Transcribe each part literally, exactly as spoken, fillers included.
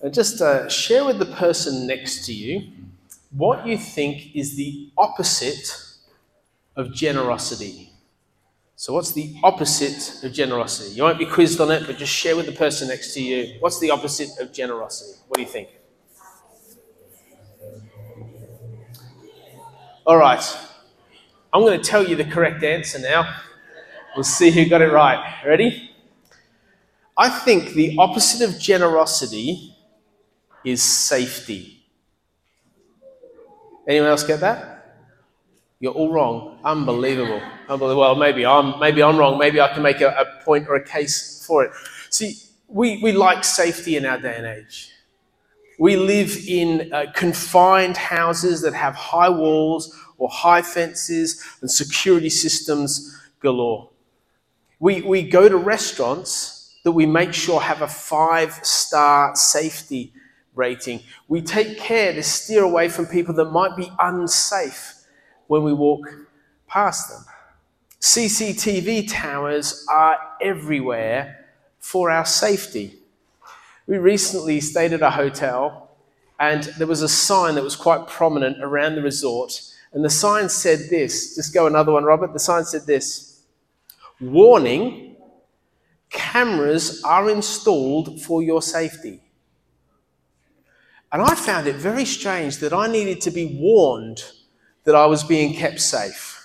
And just uh, share with the person next to you what you think is the opposite of generosity. So what's the opposite of generosity? You won't be quizzed on it, but just share with the person next to you, what's the opposite of generosity? What do you think? All right. I'm going to tell you the correct answer now. We'll see who got it right. Ready? I think the opposite of generosity is safety. Anyone else get that? You're all wrong. Unbelievable. Unbelievable. Well, maybe I'm maybe I'm wrong. Maybe I can make a, a point or a case for it. See, we, we like safety in our day and age. We live in uh, confined houses that have high walls or high fences and security systems galore. We, we go to restaurants that we make sure have a five-star safety rating. We take care to steer away from people that might be unsafe when we walk past them. C C T V towers are everywhere for our safety. We recently stayed at a hotel and there was a sign that was quite prominent around the resort, and the sign said this, just go another one, Robert, the sign said this: warning, cameras are installed for your safety. And I found it very strange that I needed to be warned that I was being kept safe.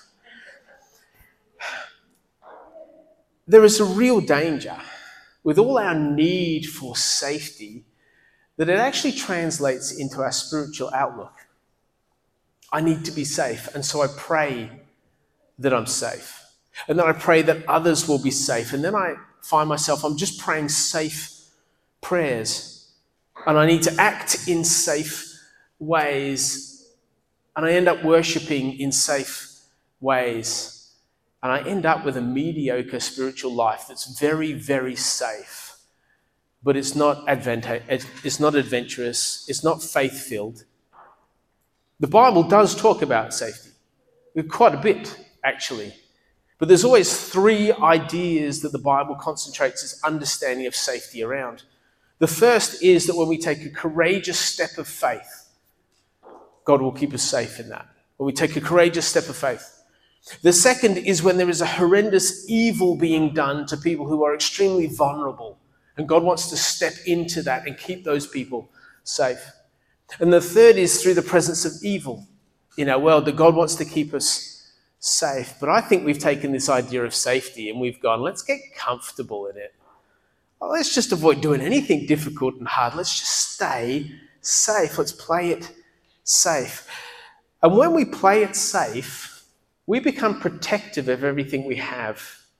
There is a real danger with all our need for safety that it actually translates into our spiritual outlook. I need to be safe, and so I pray that I'm safe. And then I pray that others will be safe. And then I find myself, I'm just praying safe prayers. And I need to act in safe ways. And I end up worshipping in safe ways. And I end up with a mediocre spiritual life that's very, very safe. But it's not advanta- it's not adventurous. It's not faith-filled. The Bible does talk about safety. Quite a bit, actually. But there's always three ideas that the Bible concentrates its understanding of safety around. The first is that when we take a courageous step of faith, God will keep us safe in that. When we take a courageous step of faith. The second is when there is a horrendous evil being done to people who are extremely vulnerable. And God wants to step into that and keep those people safe. And the third is through the presence of evil in our world, that God wants to keep us safe. But I think we've taken this idea of safety and we've gone, let's get comfortable in it. Oh, let's just avoid doing anything difficult and hard. Let's just stay safe. Let's play it safe. And when we play it safe, we become protective of everything we have.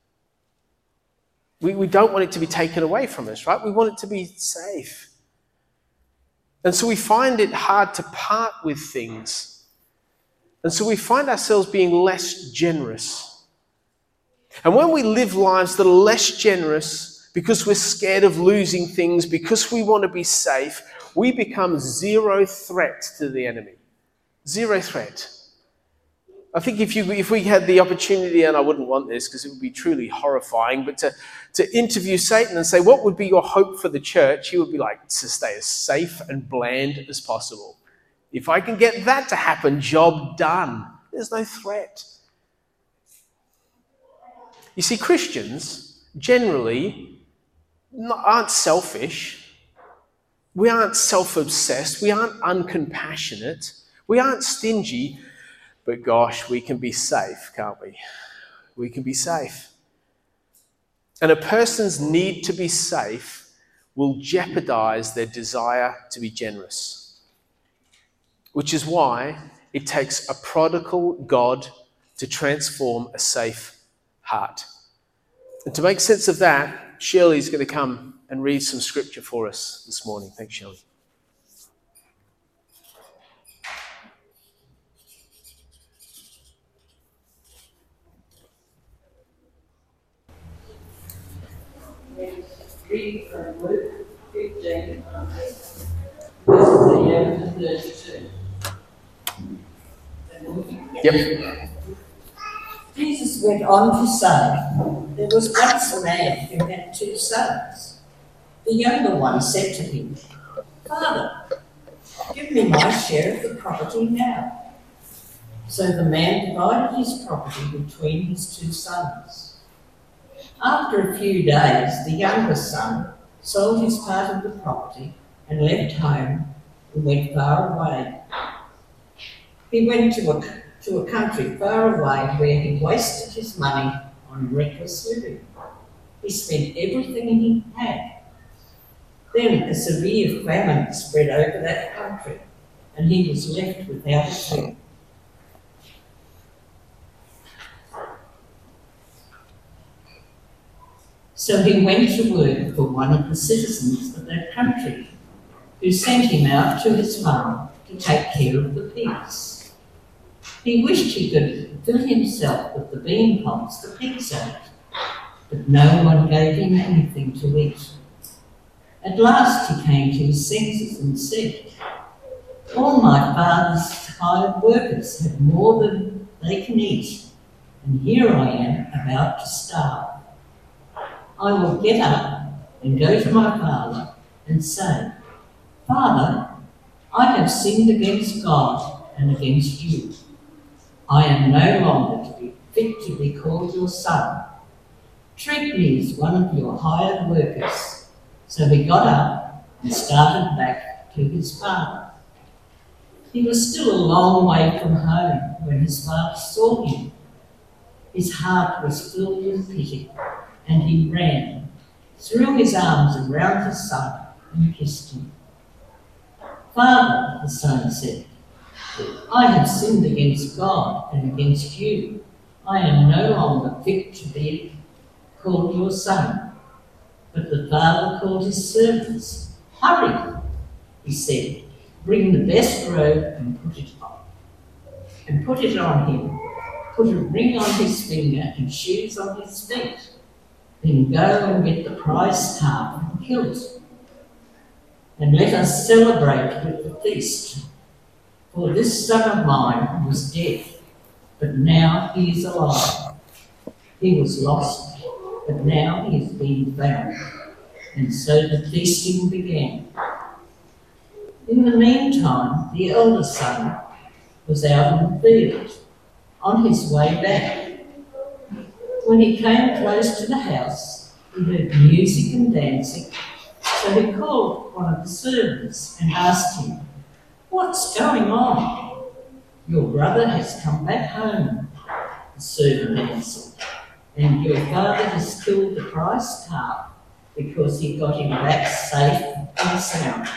We, we don't want it to be taken away from us, right? We want it to be safe. And so we find it hard to part with things. And so we find ourselves being less generous. And when we live lives that are less generous because we're scared of losing things, because we want to be safe, we become zero threat to the enemy. Zero threat. I think if you if we had the opportunity, and I wouldn't want this because it would be truly horrifying, but to, to interview Satan and say, what would be your hope for the church? He would be like, to stay as safe and bland as possible. If I can get that to happen, job done. There's no threat. You see, Christians generally aren't selfish. We aren't self-obsessed. We aren't uncompassionate. We aren't stingy. But gosh, we can be safe, can't we? We can be safe. And a person's need to be safe will jeopardize their desire to be generous. Which is why it takes a prodigal God to transform a safe heart. And to make sense of that, Shirley's going to come and read some scripture for us this morning. Thanks, Shirley. Reading from Luke fifteen, verses eleven to thirty-two. Yep. Jesus went on to say, there was once a man who had two sons. The younger one said to him, Father, give me my share of the property now. So the man divided his property between his two sons. After a few days, the younger son sold his part of the property and left home and went far away. He went to a, to a country far away where he wasted his money on reckless living. He spent everything he had. Then a severe famine spread over that country, and he was left without a thing. So he went to work for one of the citizens of that country, who sent him out to his farm to take care of the pigs. He wished he could fill himself with the bean pods the pigs ate, but no one gave him anything to eat. At last he came to his senses and said, "All my father's hired workers have more than they can eat, and here I am about to starve. I will get up and go to my father and say, 'Father, I have sinned against God and against you. I am no longer to be fit to be called your son. Treat me as one of your hired workers.' So he got up and started back to his father. He was still a long way from home when his father saw him. His heart was filled with pity, and he ran, threw his arms around his son and kissed him. 'Father,' the son said, 'I have sinned against God and against you. I am no longer fit to be called your son.' But the father called his servants. 'Hurry,' he said, 'bring the best robe and put it on. And put it on him. Put a ring on his finger and shoes on his feet. Then go and get the prize calf and kill it. And let us celebrate with the feast. For this son of mine was dead, but now he is alive. He was lost, but now he has been found.' And so the feasting began. In the meantime, the elder son was out in the field, on his way back. When he came close to the house, he heard music and dancing, so he called one of the servants and asked him, 'What's going on?' 'Your brother has come back home,' the servant answered, 'and your father has killed the prize calf because he got him back safe and sound.'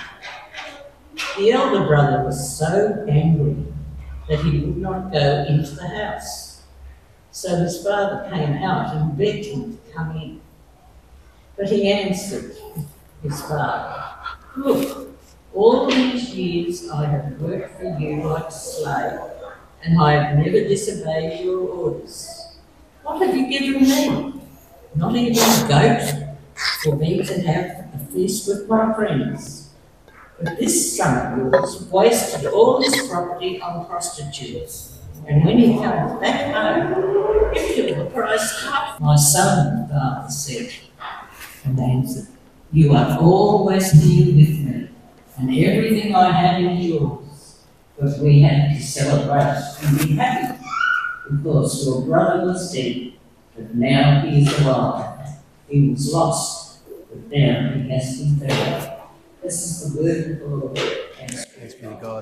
The elder brother was so angry that he would not go into the house. So his father came out and begged him to come in. But he answered his father, 'Look, all these years I have worked for you like a slave, and I have never disobeyed your orders. What have you given me? Not even a goat for me to have a feast with my friends. But this son of yours wasted all his property on prostitutes, and when he comes back home, he killed the prize calf.' 'My son,' the father said, and answered, 'You are always here with me, and everything I have is yours. But we have to celebrate and be happy, because your brother was dead, but now he is alive. He was lost, but now he has been found.'" This is the word of the Lord. Thanks be to God.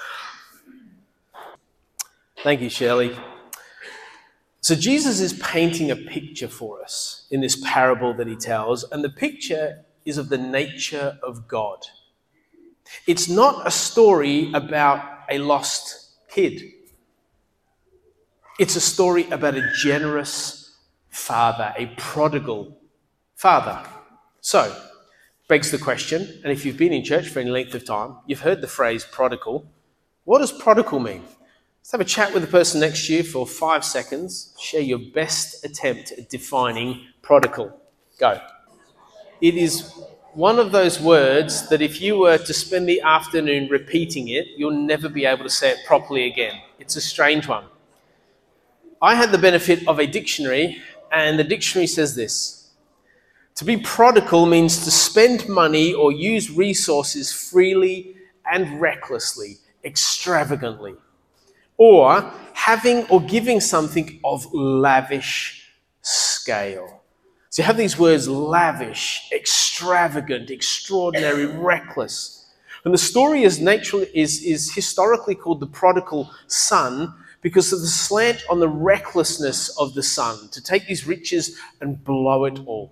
Thank you, Shirley. So Jesus is painting a picture for us in this parable that he tells, and the picture is of the nature of God. It's not a story about a lost kid. It's a story about a generous father, a prodigal father. So, begs the question, and if you've been in church for any length of time, you've heard the phrase prodigal. What does prodigal mean? Let's have a chat with the person next to you for five seconds. Share your best attempt at defining prodigal. Go. It is one of those words that if you were to spend the afternoon repeating it, you'll never be able to say it properly again. It's a strange one. I had the benefit of a dictionary, and the dictionary says this: To be prodigal means to spend money or use resources freely and recklessly, extravagantly, or having or giving something of lavish scale. So you have these words: lavish, extravagant, extraordinary, reckless. And the story is naturally is, is historically called the prodigal son because of the slant on the recklessness of the son to take these riches and blow it all.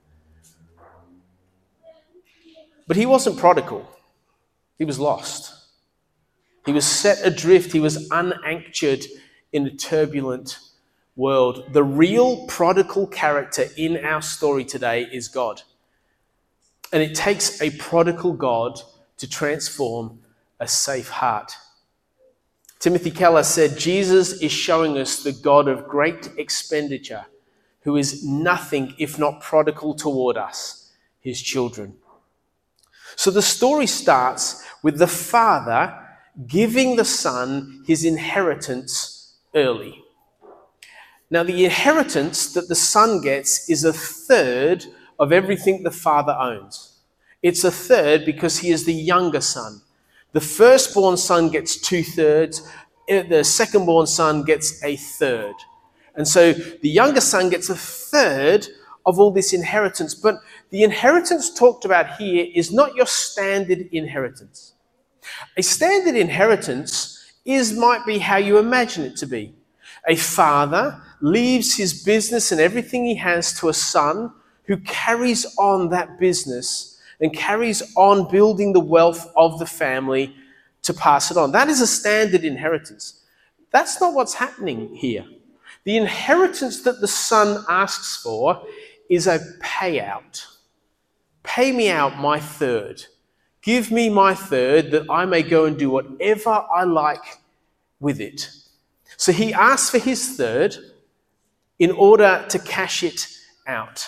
But he wasn't prodigal. He was lost. He was set adrift. He was unanchored in a turbulent world. The real prodigal character in our story today is God. And it takes a prodigal God to transform a safe heart. Timothy Keller said, Jesus is showing us the God of great expenditure, who is nothing if not prodigal toward us, his children. So the story starts with the father giving the son his inheritance early. Now, the inheritance that the son gets is a third of everything the father owns. It's a third because he is the younger son. The firstborn son gets two-thirds. The secondborn son gets a third. And so the younger son gets a third of all this inheritance. But the inheritance talked about here is not your standard inheritance. A standard inheritance is might be how you imagine it to be. A father leaves his business and everything he has to a son who carries on that business and carries on building the wealth of the family to pass it on. That is a standard inheritance. That's not what's happening here. The inheritance that the son asks for is a payout. Pay me out my third. Give me my third that I may go and do whatever I like with it. So he asks for his third in order to cash it out.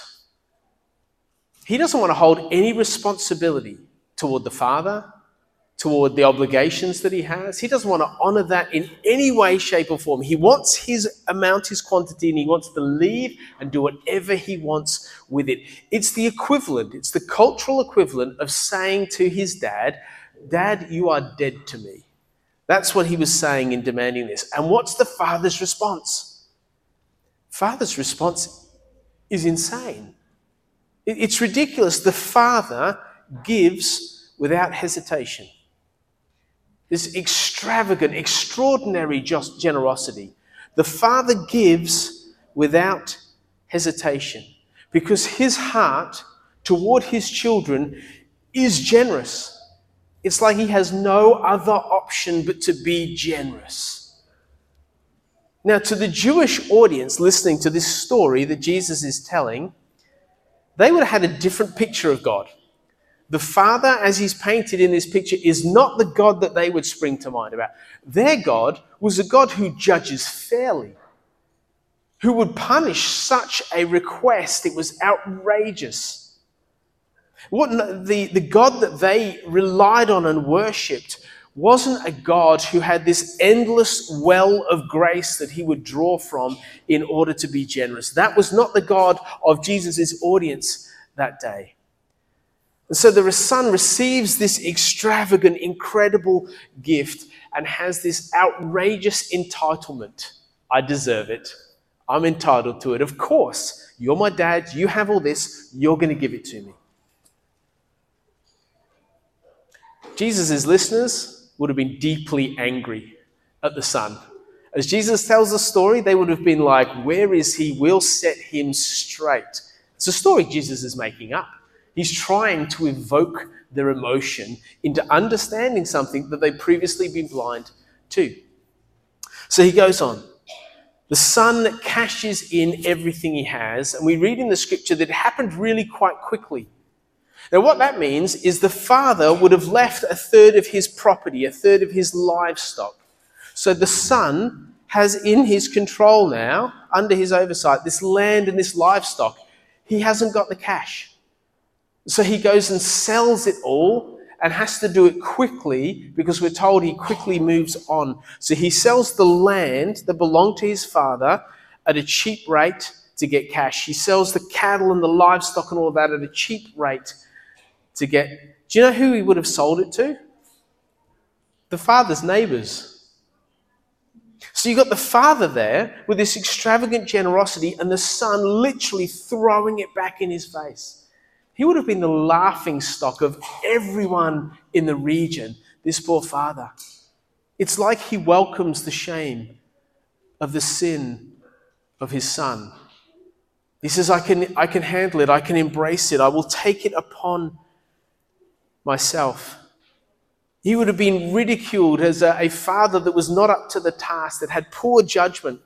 He doesn't want to hold any responsibility toward the father, toward the obligations that he has. He doesn't want to honor that in any way, shape, or form. He wants his amount, his quantity, and he wants to leave and do whatever he wants with it. It's the equivalent, it's the cultural equivalent of saying to his dad, Dad, you are dead to me. That's what he was saying in demanding this. And what's the father's response? Father's response is insane. It's ridiculous. The father gives without hesitation. This extravagant, extraordinary just generosity. The father gives without hesitation because his heart toward his children is generous. It's like he has no other option but to be generous. Now, to the Jewish audience listening to this story that Jesus is telling, they would have had a different picture of God. The Father, as he's painted in this picture, is not the God that they would spring to mind about. Their God was a God who judges fairly, who would punish such a request. It was outrageous. What the, the God that they relied on and worshipped wasn't a God who had this endless well of grace that he would draw from in order to be generous. That was not the God of Jesus' audience that day. And so the son receives this extravagant, incredible gift and has this outrageous entitlement. I deserve it. I'm entitled to it. Of course, you're my dad. You have all this. You're going to give it to me. Jesus' listeners would have been deeply angry at the son. As Jesus tells the story, they would have been like, where is he? We'll set him straight. It's a story Jesus is making up. He's trying to evoke their emotion into understanding something that they've previously been blind to. So he goes on. The son cashes in everything he has, and we read in the scripture that it happened really quite quickly. Now, what that means is the father would have left a third of his property, a third of his livestock. So the son has in his control now, under his oversight, this land and this livestock. He hasn't got the cash. So he goes and sells it all and has to do it quickly because we're told he quickly moves on. So he sells the land that belonged to his father at a cheap rate to get cash. He sells the cattle and the livestock and all of that at a cheap rate to get... Do you know who he would have sold it to? The father's neighbours. So you've got the father there with this extravagant generosity and the son literally throwing it back in his face. He would have been the laughing stock of everyone in the region, this poor father. It's like he welcomes the shame of the sin of his son. He says, I can, I can handle it. I can embrace it. I will take it upon myself. He would have been ridiculed as a, a father that was not up to the task, that had poor judgment.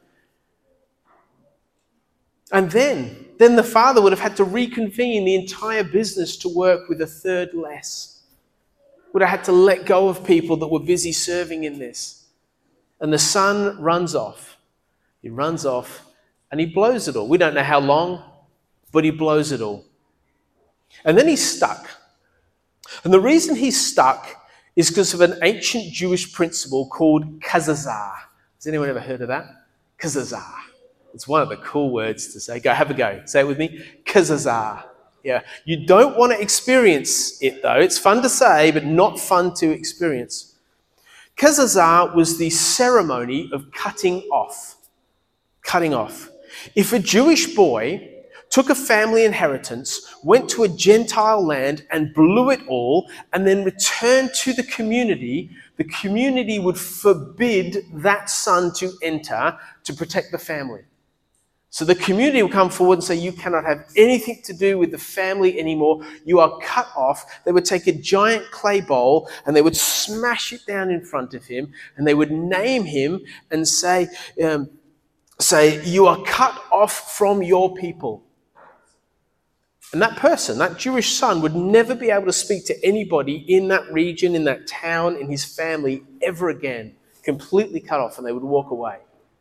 And then, then the father would have had to reconvene the entire business to work with a third less. Would have had to let go of people that were busy serving in this. And the son runs off. He runs off and he blows it all. We don't know how long, but he blows it all. And then he's stuck. And the reason he's stuck is because of an ancient Jewish principle called kazazah. Has anyone ever heard of that? Kazazah. It's one of the cool words to say. Go, have a go. Say it with me. Kazazah. Yeah. You don't want to experience it, though. It's fun to say, but not fun to experience. Kazazah was the ceremony of cutting off. Cutting off. If a Jewish boy took a family inheritance, went to a Gentile land and blew it all, and then returned to the community, the community would forbid that son to enter to protect the family. So the community would come forward and say, you cannot have anything to do with the family anymore. You are cut off. They would take a giant clay bowl and they would smash it down in front of him, and they would name him and say, um, say, you are cut off from your people. And that person, that Jewish son, would never be able to speak to anybody in that region, in that town, in his family ever again. Completely cut off, and they would walk away.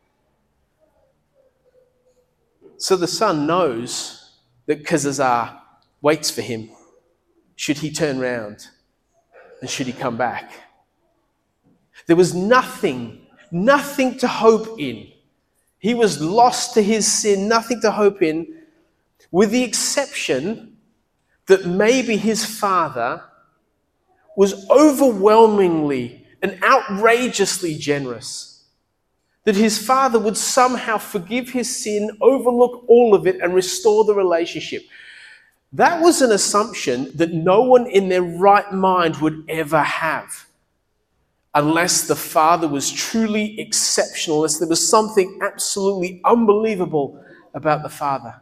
So the son knows that Kazazah waits for him should he turn round and should he come back. There was nothing, nothing to hope in. He was lost to his sin, nothing to hope in, with the exception that maybe his father was overwhelmingly and outrageously generous. That his father would somehow forgive his sin, overlook all of it, and restore the relationship. That was an assumption that no one in their right mind would ever have, unless the father was truly exceptional, unless there was something absolutely unbelievable about the father.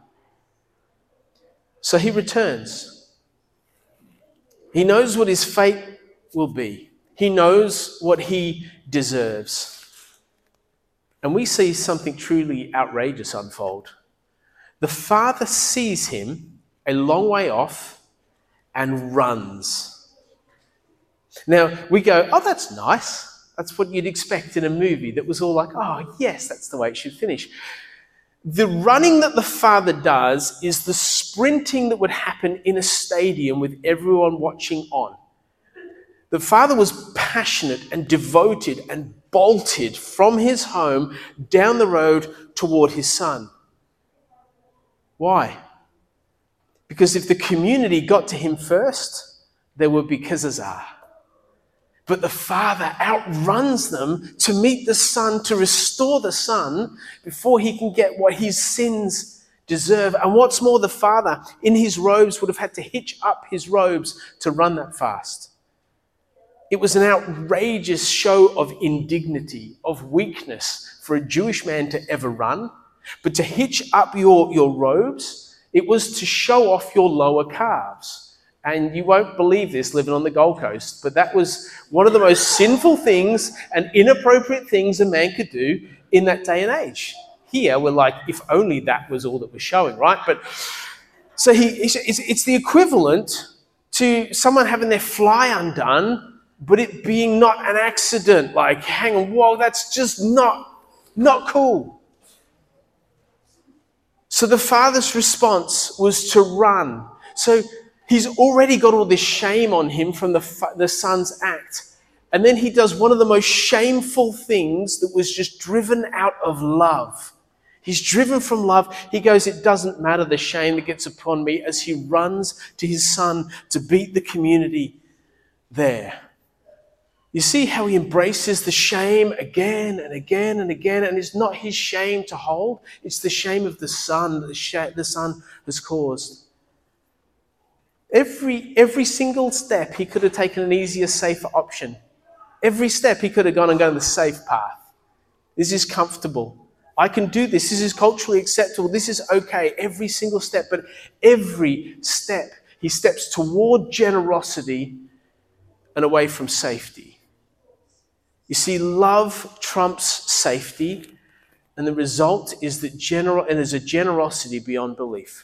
So he returns. He knows what his fate will be. He knows what he deserves. And we see something truly outrageous unfold. The father sees him a long way off and runs. Now, we go, oh, that's nice. That's what you'd expect in a movie that was all like, oh, yes, that's the way it should finish. The running that the father does is the sprinting that would happen in a stadium with everyone watching on. The father was passionate and devoted and bolted from his home down the road toward his son. Why? Because if the community got to him first, there would be kazazah. But the father outruns them to meet the son, to restore the son before he can get what his sins deserve. And what's more, the father in his robes would have had to hitch up his robes to run that fast. It was an outrageous show of indignity, of weakness for a Jewish man to ever run. But to hitch up your, your robes, it was to show off your lower calves. And you won't believe this living on the Gold Coast, but that was one of the most sinful things and inappropriate things a man could do in that day and age. Here, we're like, if only that was all that was showing, right? But so he, it's, it's the equivalent to someone having their fly undone, but it being not an accident. Like, hang on, whoa, that's just not, not cool. So the father's response was to run. So he's already got all this shame on him from the, the son's act. And then he does one of the most shameful things that was just driven out of love. He's driven from love. He goes, it doesn't matter the shame that gets upon me, as he runs to his son to beat the community there. You see how he embraces the shame again and again and again, and it's not his shame to hold, it's the shame of the son that the, sh- the son has caused. Every, every single step he could have taken an easier, safer option. Every step he could have gone and gone the safe path. This is comfortable. I can do this. This is culturally acceptable. This is okay. Every single step. But every step, he steps toward generosity and away from safety. You see, love trumps safety, and the result is that general, and there's a generosity beyond belief.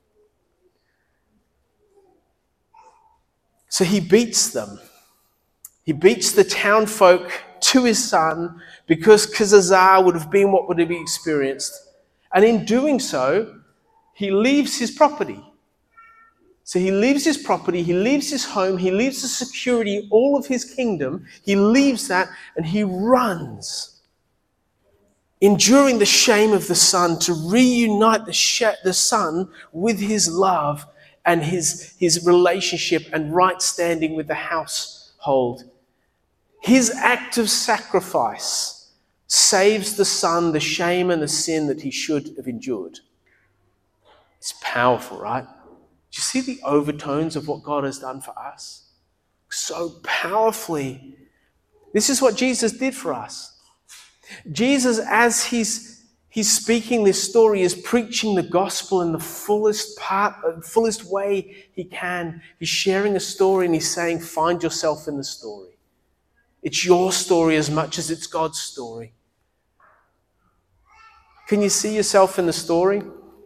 So he beats them. He beats the town folk to his son because Kazazar would have been what would have been experienced. And in doing so, he leaves his property. So he leaves his property, he leaves his home, he leaves the security, all of his kingdom. He leaves that and he runs, enduring the shame of the son, to reunite the, sh- the son with his love and his, his relationship and right standing with the household. His act of sacrifice saves the son the shame and the sin that he should have endured. It's powerful, right? Do you see the overtones of what God has done for us? So powerfully. This is what Jesus did for us. Jesus, as he's, he's speaking this story, is preaching the gospel in the fullest part, fullest way he can. He's sharing a story and he's saying, find yourself in the story. It's your story as much as it's God's story. Can you see yourself in the story?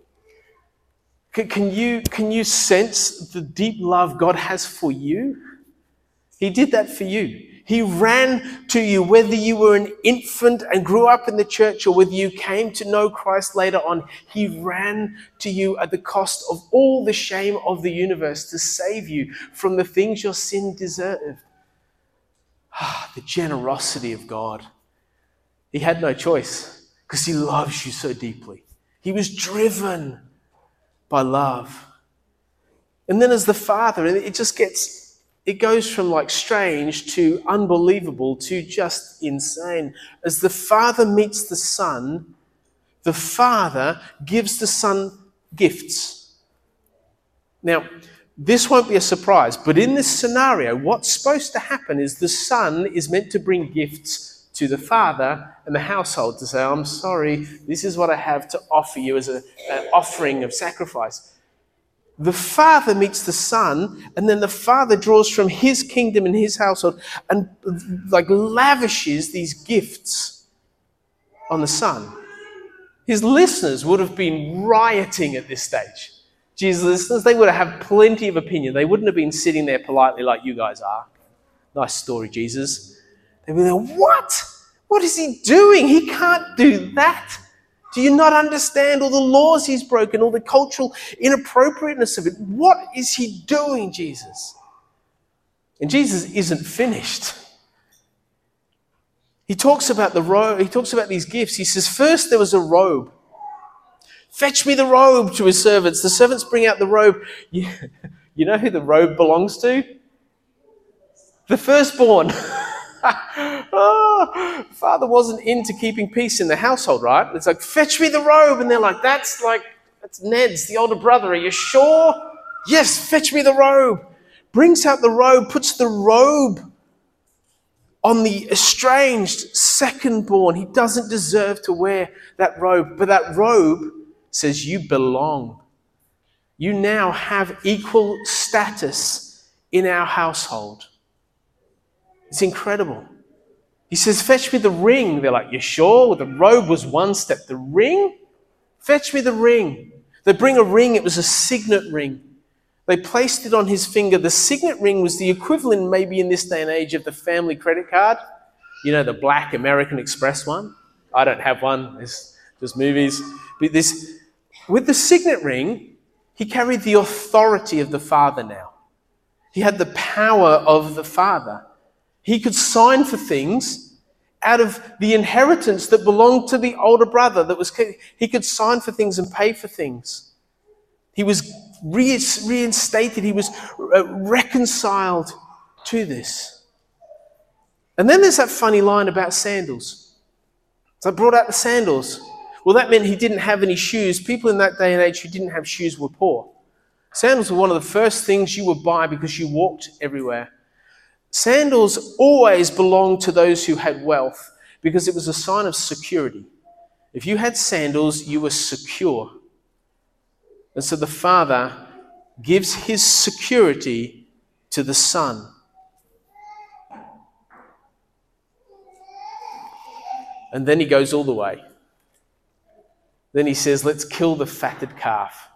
Can you, can you sense the deep love God has for you? He did that for you. He ran to you, whether you were an infant and grew up in the church or whether you came to know Christ later on. He ran to you at the cost of all the shame of the universe to save you from the things your sin deserved. Ah, the generosity of God. He had no choice because he loves you so deeply. He was driven by love. And then as the Father, it just gets, it goes from like strange to unbelievable to just insane. As the Father meets the Son, the Father gives the Son gifts. Now, this won't be a surprise, but in this scenario, what's supposed to happen is the Son is meant to bring gifts to the Father and the household to say, I'm sorry, this is what I have to offer you as a, an offering of sacrifice. The Father meets the Son, and then the Father draws from his kingdom and his household and like lavishes these gifts on the Son. His listeners would have been rioting at this stage. Jesus' listeners, they would have had plenty of opinion. They wouldn't have been sitting there politely like you guys are. Nice story, Jesus. They were there, what? What is he doing? He can't do that. Do you not understand all the laws he's broken, all the cultural inappropriateness of it? What is he doing, Jesus? And Jesus isn't finished. He talks about the robe. He talks about these gifts. He says, first there was a robe. Fetch me the robe to his servants. The servants bring out the robe. You, you know who the robe belongs to? The firstborn. Oh, Father wasn't into keeping peace in the household, right? It's like, fetch me the robe. And they're like, that's like, that's Ned's, the older brother. Are you sure? Yes, fetch me the robe. Brings out the robe, puts the robe on the estranged second-born. He doesn't deserve to wear that robe. But that robe says, you belong. You now have equal status in our household. It's incredible. He says, fetch me the ring. They're like, you sure? Well, the robe was one step. The ring? Fetch me the ring. They bring a ring. It was a signet ring. They placed it on his finger. The signet ring was the equivalent maybe in this day and age of the family credit card. You know, the black American Express one. I don't have one. It's just movies. But this, with the signet ring, he carried the authority of the Father now. He had the power of the Father. He could sign for things out of the inheritance that belonged to the older brother, that was he could sign for things and pay for things. He was reinstated. He was reconciled to this. And then there's that funny line about sandals. So I brought out the sandals. Well, that meant he didn't have any shoes. People in that day and age who didn't have shoes were poor. Sandals were one of the first things you would buy because you walked everywhere. Sandals always belonged to those who had wealth because it was a sign of security. If you had sandals, you were secure. And so the Father gives his security to the Son. And then he goes all the way. Then he says, let's kill the fatted calf.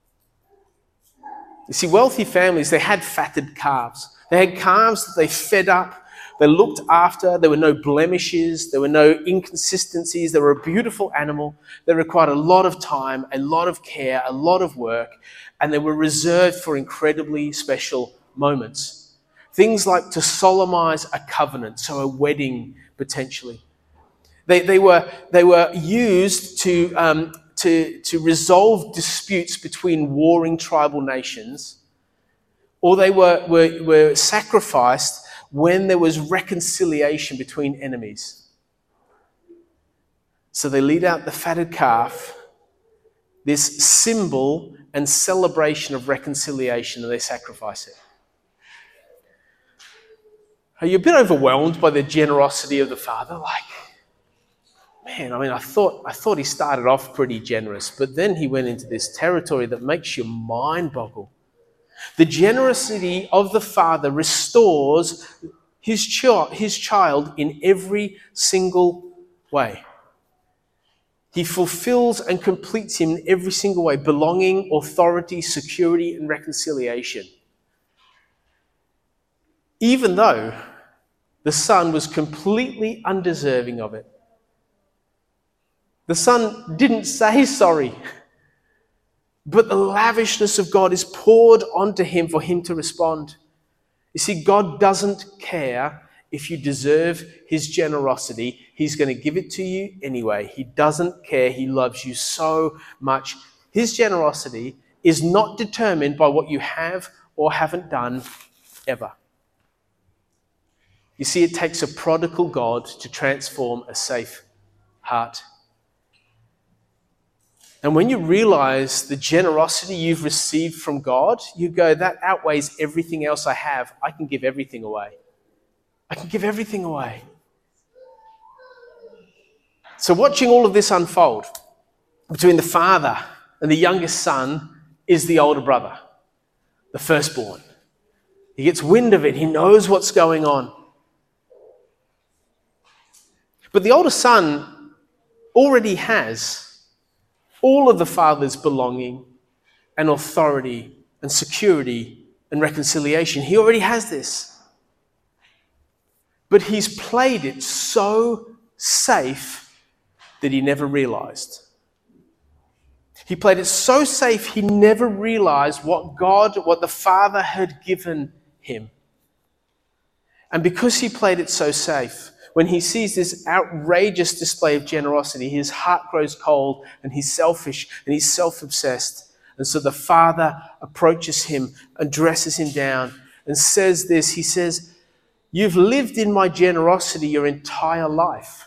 You see, wealthy families, they had fatted calves. They had calves that they fed up, they looked after, there were no blemishes, there were no inconsistencies, they were a beautiful animal. They required a lot of time, a lot of care, a lot of work, and they were reserved for incredibly special moments. Things like to solemnize a covenant, so a wedding potentially. They, they, were, they were used to, um, to, to resolve disputes between warring tribal nations, or they were, were, were sacrificed when there was reconciliation between enemies. So they lead out the fatted calf, this symbol and celebration of reconciliation, and they sacrifice it. Are you a bit overwhelmed by the generosity of the Father? Like, man, I mean, I thought I thought he started off pretty generous, but then he went into this territory that makes your mind boggle. The generosity of the Father restores his, ch- his child in every single way. He fulfills and completes him in every single way: belonging, authority, security, and reconciliation. Even though the Son was completely undeserving of it. The Son didn't say sorry, but the lavishness of God is poured onto him for him to respond. You see, God doesn't care if you deserve his generosity. He's going to give it to you anyway. He doesn't care. He loves you so much. His generosity is not determined by what you have or haven't done ever. You see, it takes a prodigal God to transform a safe heart. And when you realize the generosity you've received from God, you go, that outweighs everything else I have. I can give everything away. I can give everything away. So watching all of this unfold between the father and the youngest son is the older brother, the firstborn. He gets wind of it. He knows what's going on. But the older son already has all of the father's belonging and authority and security and reconciliation. He already has this. But he's played it so safe that he never realized. He played it so safe he never realized what God, what the Father had given him. And because he played it so safe, when he sees this outrageous display of generosity, his heart grows cold and he's selfish and he's self-obsessed. And so the Father approaches him and dresses him down and says this. He says, "You've lived in my generosity your entire life.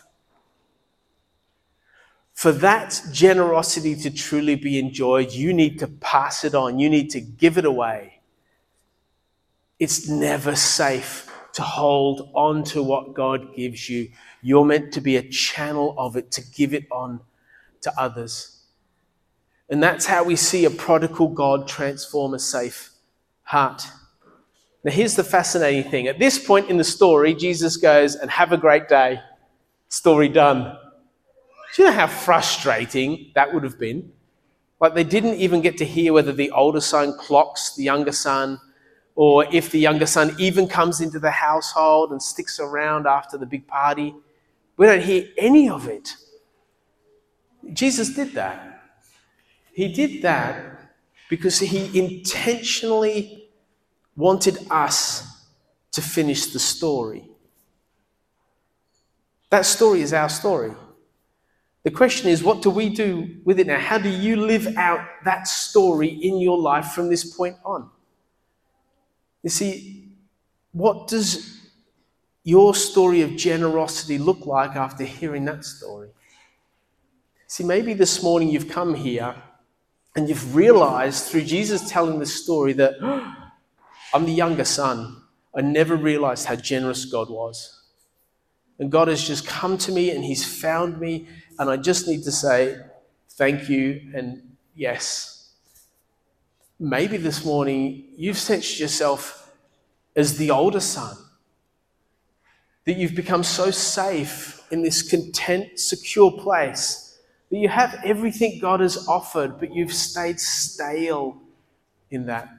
For that generosity to truly be enjoyed, you need to pass it on. You need to give it away. It's never safe to hold on to what God gives you. You're meant to be a channel of it, to give it on to others." And that's how we see a prodigal God transform a safe heart. Now, here's the fascinating thing. At this point in the story, Jesus goes, "And have a great day." Story done. Do you know how frustrating that would have been? Like, they didn't even get to hear whether the older son clocks the younger son, or if the younger son even comes into the household and sticks around after the big party. We don't hear any of it. Jesus did that. He did that because he intentionally wanted us to finish the story. That story is our story. The question is, what do we do with it now? How do you live out that story in your life from this point on? You see, what does your story of generosity look like after hearing that story? See, maybe this morning you've come here and you've realized through Jesus telling the story that oh, I'm the younger son. I never realized how generous God was. And God has just come to me and he's found me, and I just need to say thank you and yes. Maybe this morning you've sensed yourself as the older son, that you've become so safe in this content, secure place, that you have everything God has offered, but you've stayed stale in that.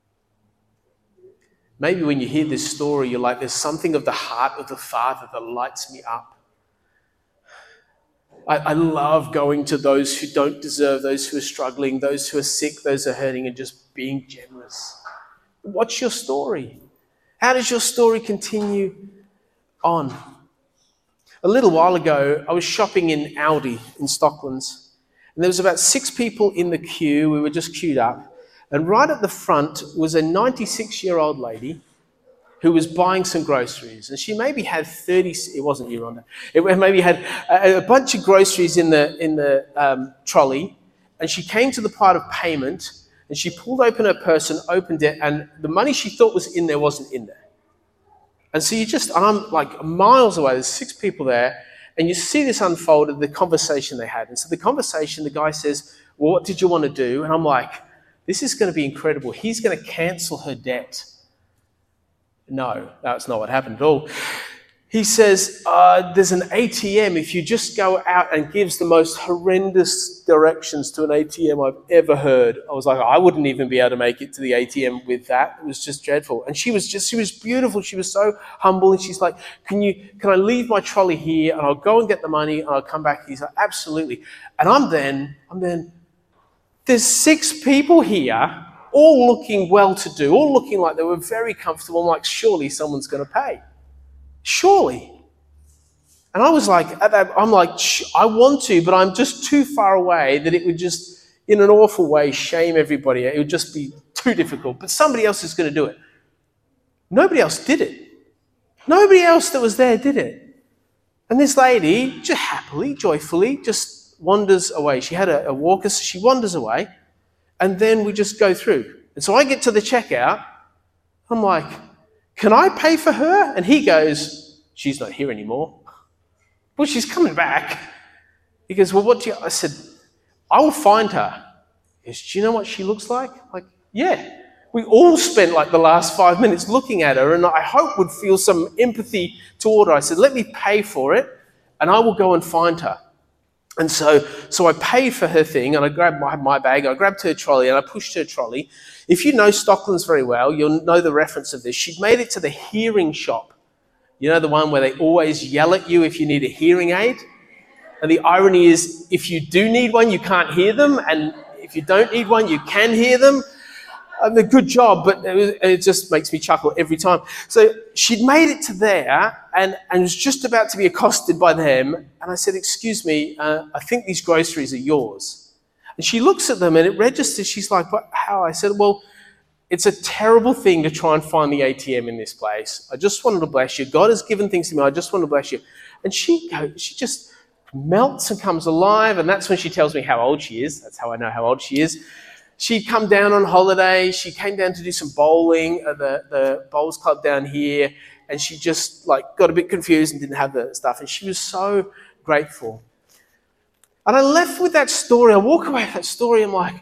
Maybe when you hear this story, you're like, there's something of the heart of the Father that lights me up. I, I love going to those who don't deserve, those who are struggling, those who are sick, those who are hurting, and just being generous. What's your story? How does your story continue on? A little while ago, I was shopping in Aldi in Stocklands, and there was about six people in the queue. We were just queued up. And right at the front was a ninety-six-year-old lady who was buying some groceries. And she maybe had thirty, it wasn't you, Rhonda, it maybe had a, a bunch of groceries in the, in the um, trolley. And she came to the part of payment, and she pulled open her purse and opened it, and the money she thought was in there wasn't in there. And so you just, and I'm like miles away, there's six people there, and you see this unfolded, the conversation they had. And so the conversation, the guy says, well, what did you want to do? And I'm like, this is going to be incredible. He's going to cancel her debt. No, that's not what happened at all. He says, uh, there's an A T M. If you just go out, and gives the most horrendous directions to an A T M I've ever heard. I was like, I wouldn't even be able to make it to the A T M with that. It was just dreadful. And she was just, she was beautiful. She was so humble. And she's like, can you, can I leave my trolley here and I'll go and get the money and I'll come back? He's like, absolutely. And I'm then, I'm then, there's six people here, all looking well-to-do, all looking like they were very comfortable. I'm like, surely someone's going to pay. Surely. And I was like, at that, I'm like, I want to, but I'm just too far away that it would just, in an awful way, shame everybody. It would just be too difficult. But somebody else is going to do it. Nobody else did it. Nobody else that was there did it. And this lady, just happily, joyfully, just wanders away. She had a, a walker, so she wanders away, and then we just go through. And so I get to the checkout. I'm like, can I pay for her? And he goes, she's not here anymore. Well, she's coming back. He goes, well, what do you... I said, I will find her. He goes, do you know what she looks like? I'm like, yeah. We all spent like the last five minutes looking at her, and I hope would feel some empathy toward her. I said, let me pay for it, and I will go and find her. And so, so I paid for her thing, and I grabbed my, my bag, I grabbed her trolley, and I pushed her trolley. If you know Stocklands very well, you'll know the reference of this. She'd made it to the hearing shop. You know, the one where they always yell at you if you need a hearing aid? And the irony is, if you do need one, you can't hear them, and if you don't need one, you can hear them. Um, a good job, but it, was, it just makes me chuckle every time. So she'd made it to there and, and was just about to be accosted by them. And I said, excuse me, uh, I think these groceries are yours. And she looks at them and it registers. She's like, what, how? I said, well, it's a terrible thing to try and find the A T M in this place. I just wanted to bless you. God has given things to me. I just want to bless you. And she goes, she just melts and comes alive. And that's when she tells me how old she is. That's how I know how old she is. She'd come down on holiday. She came down to do some bowling at the, the bowls club down here. And she just like got a bit confused and didn't have the stuff. And she was so grateful. And I left with that story. I walk away with that story. I'm like,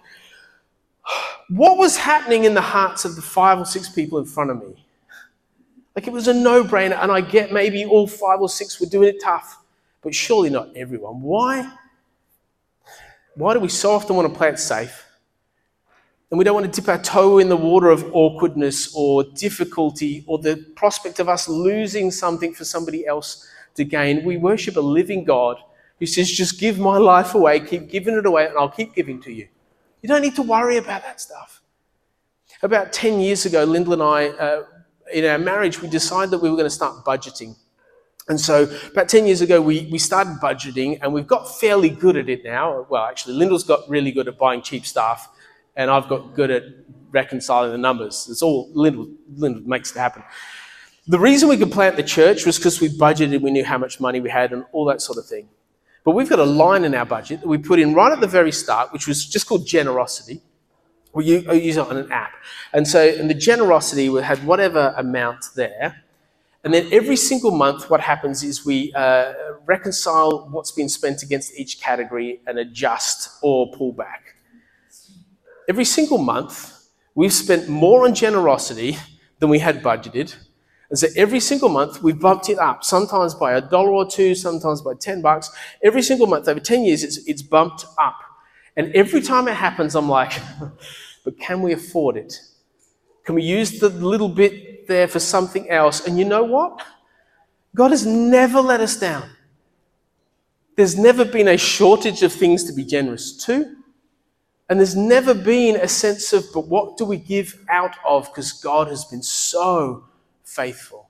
what was happening in the hearts of the five or six people in front of me? Like it was a no-brainer. And I get maybe all five or six were doing it tough, but surely not everyone. Why? Why do we so often want to play it safe? And we don't want to dip our toe in the water of awkwardness or difficulty or the prospect of us losing something for somebody else to gain. We worship a living God who says, just give my life away, keep giving it away, and I'll keep giving to you. You don't need to worry about that stuff. About ten years ago, Lyndall and I, uh, in our marriage, we decided that we were going to start budgeting. And so about ten years ago, we, we started budgeting, and we've got fairly good at it now. Well, actually, Lyndall's got really good at buying cheap stuff, and I've got good at reconciling the numbers. It's all, Lyndall, Lyndall makes it happen. The reason we could plant the church was because we budgeted, we knew how much money we had and all that sort of thing. But we've got a line in our budget that we put in right at the very start, which was just called generosity. We use it on an app. And so in the generosity, we had whatever amount there. And then every single month, what happens is we uh, reconcile what's been spent against each category and adjust or pull back. Every single month, we've spent more on generosity than we had budgeted. And so every single month, we've bumped it up, sometimes by a dollar or two, sometimes by ten bucks. Every single month, over ten years, it's, it's bumped up. And every time it happens, I'm like, but can we afford it? Can we use the little bit there for something else? And you know what? God has never let us down. There's never been a shortage of things to be generous to. And there's never been a sense of, but what do we give out of? Because God has been so faithful.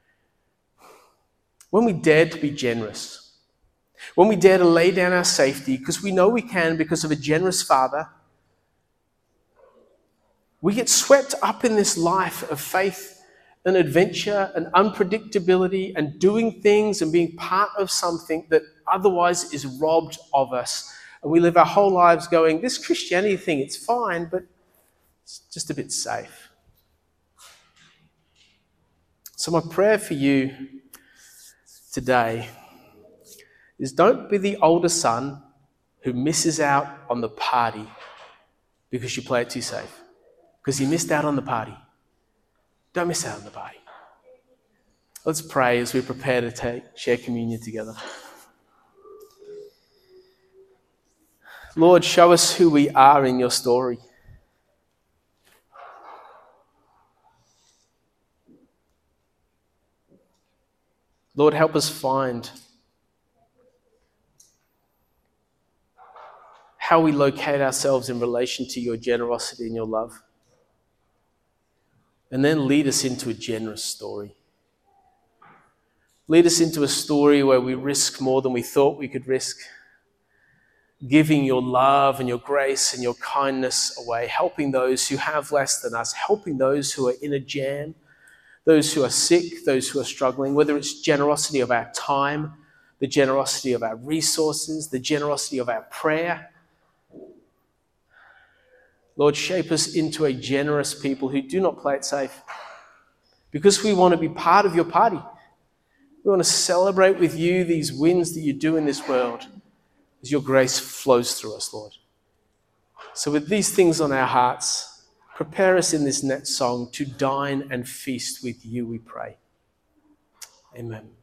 When we dare to be generous, when we dare to lay down our safety, because we know we can because of a generous Father, we get swept up in this life of faith and adventure and unpredictability and doing things and being part of something that otherwise is robbed of us. And we live our whole lives going, this Christianity thing, it's fine, but it's just a bit safe. So my prayer for you today is don't be the older son who misses out on the party because you play it too safe. Because he missed out on the party. Don't miss out on the party. Let's pray as we prepare to take, share communion together. Lord, show us who we are in your story. Lord, help us find how we locate ourselves in relation to your generosity and your love. And then lead us into a generous story. Lead us into a story where we risk more than we thought we could risk, giving your love and your grace and your kindness away, helping those who have less than us, helping those who are in a jam, those who are sick, those who are struggling, whether it's generosity of our time, the generosity of our resources, the generosity of our prayer. Lord, shape us into a generous people who do not play it safe, because we want to be part of your party. We want to celebrate with you these wins that you do in this world as your grace flows through us, Lord. So with these things on our hearts, prepare us in this next song to dine and feast with you, we pray. Amen.